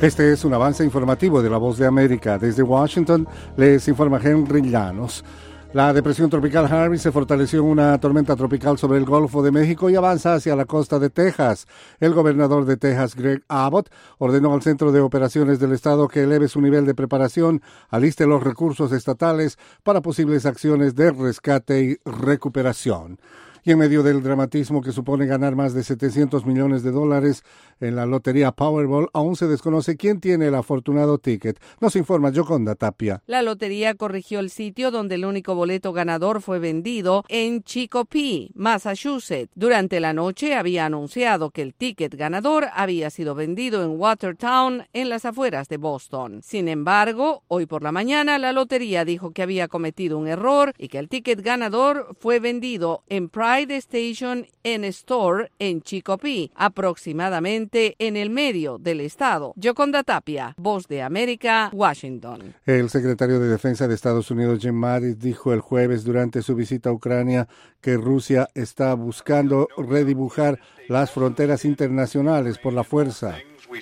Este es un avance informativo de La Voz de América. Desde Washington les informa Henry Llanos. La depresión tropical Harvey se fortaleció en una tormenta tropical sobre el Golfo de México y avanza hacia la costa de Texas. El gobernador de Texas, Greg Abbott, ordenó al Centro de Operaciones del Estado que eleve su nivel de preparación, aliste los recursos estatales para posibles acciones de rescate y recuperación. Y en medio del dramatismo que supone ganar más de $700 millones en la lotería Powerball, aún se desconoce quién tiene el afortunado ticket. Nos informa Yoconda Tapia. La lotería corrigió el sitio donde el único boleto ganador fue vendido en Chicopee, Massachusetts. Durante la noche había anunciado que el ticket ganador había sido vendido en Watertown, en las afueras de Boston. Sin embargo, hoy por la mañana la lotería dijo que había cometido un error y que el ticket ganador fue vendido en Pride Station en Store en Chicopee, aproximadamente en el medio del estado. Yoconda Tapia, Voz de América, Washington. El secretario de Defensa de Estados Unidos, Jim Mattis, dijo el jueves durante su visita a Ucrania que Rusia está buscando redibujar las fronteras internacionales por la fuerza.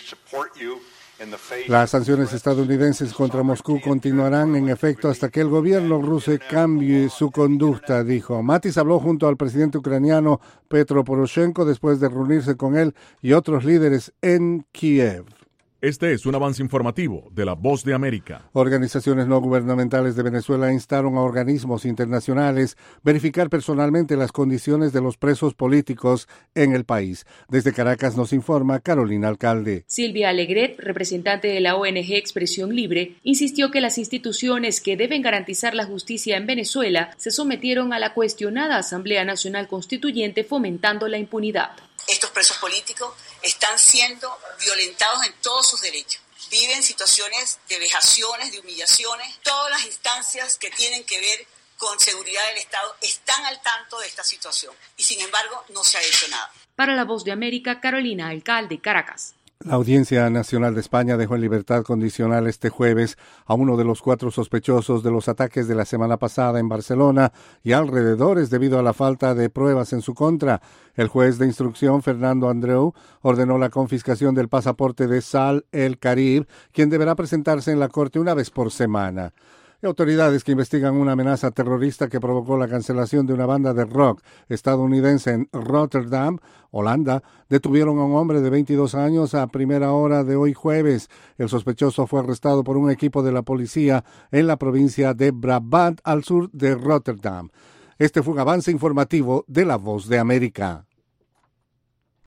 Las sanciones estadounidenses contra Moscú continuarán en efecto hasta que el gobierno ruso cambie su conducta, dijo. Mattis habló junto al presidente ucraniano Petro Poroshenko después de reunirse con él y otros líderes en Kiev. Este es un avance informativo de La Voz de América. Organizaciones no gubernamentales de Venezuela instaron a organismos internacionales verificar personalmente las condiciones de los presos políticos en el país. Desde Caracas nos informa Carolina Alcalde. Silvia Alegret, representante de la ONG Expresión Libre, insistió que las instituciones que deben garantizar la justicia en Venezuela se sometieron a la cuestionada Asamblea Nacional Constituyente fomentando la impunidad. Estos presos políticos están siendo violentados en todos sus derechos. Viven situaciones de vejaciones, de humillaciones. Todas las instancias que tienen que ver con seguridad del Estado están al tanto de esta situación y, sin embargo, no se ha hecho nada. Para La Voz de América, Carolina Alcalde, Caracas. La Audiencia Nacional de España dejó en libertad condicional este jueves a uno de los 4 sospechosos de los ataques de la semana pasada en Barcelona y alrededores debido a la falta de pruebas en su contra. El juez de instrucción, Fernando Andreu, ordenó la confiscación del pasaporte de Saad El-Karib, quien deberá presentarse en la corte una vez por semana. Autoridades que investigan una amenaza terrorista que provocó la cancelación de una banda de rock estadounidense en Rotterdam, Holanda, detuvieron a un hombre de 22 años a primera hora de hoy jueves. El sospechoso fue arrestado por un equipo de la policía en la provincia de Brabant, al sur de Rotterdam. Este fue un avance informativo de La Voz de América.